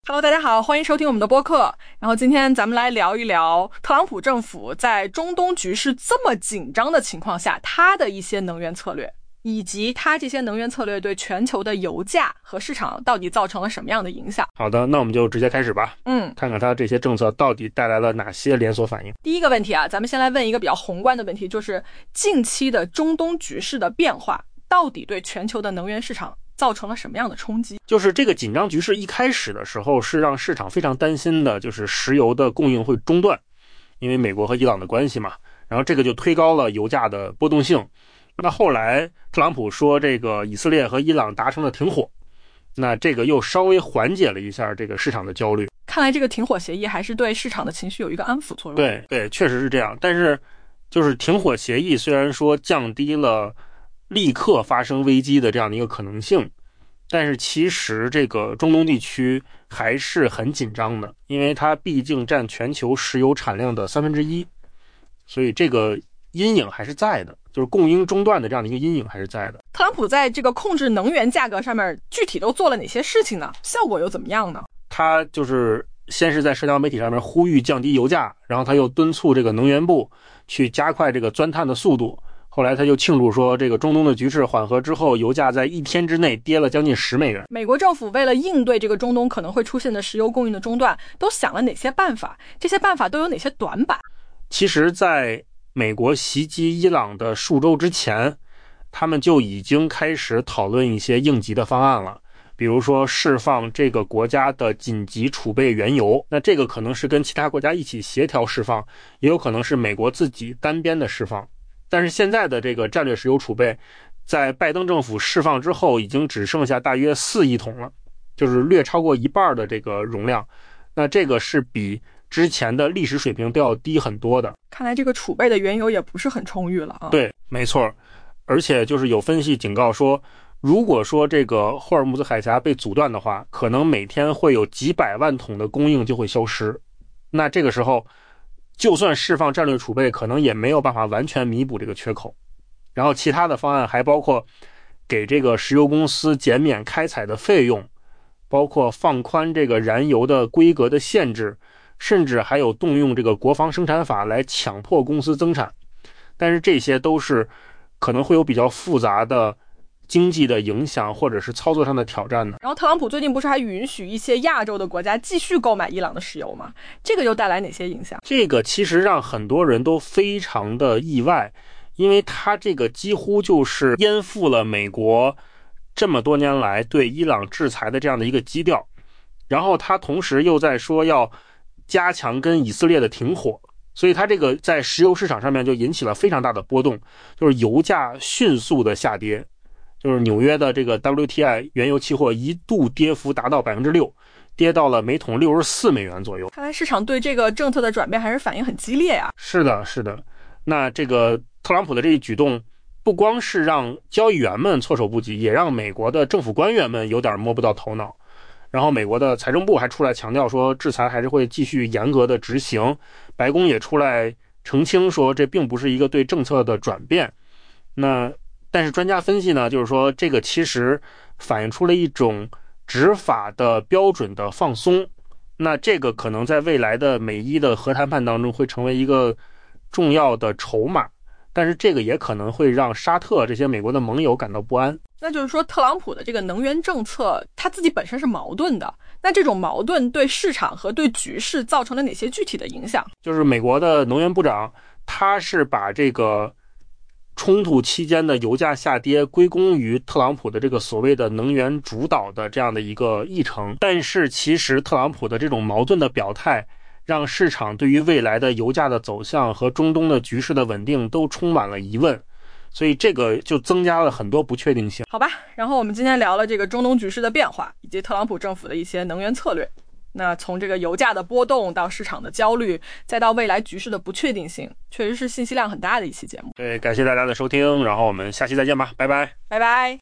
Hello， 大家好，欢迎收听我们的播客。然后今天咱们来聊一聊特朗普政府在中东局势这么紧张的情况下，他的一些能源策略，以及他这些能源策略对全球的油价和市场到底造成了什么样的影响。 好的，那我们就直接开始吧。看看他这些政策到底带来了哪些连锁反应。 第一个问题啊，咱们先来问一个比较宏观的问题，就是近期的中东局势的变化到底对全球的能源市场造成了什么样的冲击？ 就是这个紧张局势一开始的时候是让市场非常担心的，就是石油的供应会中断，因为美国和伊朗的关系嘛，然后这个就推高了油价的波动性。那后来特朗普说这个以色列和伊朗达成了停火，那这个又稍微缓解了一下这个市场的焦虑。 看来这个停火协议还是对市场的情绪有一个安抚作用。 对，确实是这样。但是就是停火协议虽然说降低了立刻发生危机的这样的一个可能性，但是其实这个中东地区还是很紧张的，因为它毕竟占全球石油产量的1/3，所以这个阴影还是在的，就是供应中断的这样的一个阴影还是在的。 特朗普在这个控制能源价格上面具体都做了哪些事情呢？效果又怎么样呢？ 他就是先是在社交媒体上面呼吁降低油价，然后他又敦促这个能源部去加快这个钻探的速度。后来他就庆祝说，这个中东的局势缓和之后，油价在1天之内跌了将近10美元。 美国政府为了应对这个中东可能会出现的石油供应的中断，都想了哪些办法？这些办法都有哪些短板？ 其实在美国袭击伊朗的数周之前，他们就已经开始讨论一些应急的方案了。比如说释放这个国家的紧急储备原油，那这个可能是跟其他国家一起协调释放，也有可能是美国自己单边的释放。但是现在的这个战略石油储备在拜登政府释放之后已经只剩下大约4亿桶了，就是略超过一半的这个容量。那这个是比之前的历史水平都要低很多的。 看来这个储备的原油也不是很充裕了啊。 对，没错。而且就是有分析警告说，如果说这个霍尔木兹海峡被阻断的话，可能每天会有几百万桶的供应就会消失。那这个时候就算释放战略储备，可能也没有办法完全弥补这个缺口。然后其他的方案还包括给这个石油公司减免开采的费用，包括放宽这个燃油的规格的限制，甚至还有动用这个国防生产法来强迫公司增产。但是这些都是可能会有比较复杂的经济的影响，或者是操作上的挑战的。 然后特朗普最近不是还允许一些亚洲的国家继续购买伊朗的石油吗？这个又带来哪些影响？ 这个其实让很多人都非常的意外，因为他这个几乎就是颠覆了美国这么多年来对伊朗制裁的这样的一个基调。然后他同时又在说要加强跟以色列的停火，所以它这个在石油市场上面就引起了非常大的波动，就是油价迅速的下跌，就是纽约的这个 WTI 原油期货一度跌幅达到 6%， 跌到了每桶64美元左右。 看来市场对这个政策的转变还是反应很激烈啊。 是的。那这个特朗普的这一举动不光是让交易员们措手不及，也让美国的政府官员们有点摸不到头脑。然后美国的财政部还出来强调说，制裁还是会继续严格的执行。白宫也出来澄清说，这并不是一个对政策的转变。但是专家分析呢，就是说这个其实反映出了一种执法的标准的放松。那这个可能在未来的美伊的核谈判当中会成为一个重要的筹码，但是这个也可能会让沙特这些美国的盟友感到不安。 那就是说特朗普的这个能源政策他自己本身是矛盾的，那这种矛盾对市场和对局势造成了哪些具体的影响？ 就是美国的能源部长他是把这个冲突期间的油价下跌归功于特朗普的这个所谓的能源主导的这样的一个议程。但是其实特朗普的这种矛盾的表态让市场对于未来的油价的走向和中东的局势的稳定都充满了疑问，所以这个就增加了很多不确定性。 好吧，然后我们今天聊了这个中东局势的变化，以及特朗普政府的一些能源策略。那从这个油价的波动到市场的焦虑，再到未来局势的不确定性，确实是信息量很大的一期节目。 对，感谢大家的收听，然后我们下期再见吧，拜拜。 拜拜。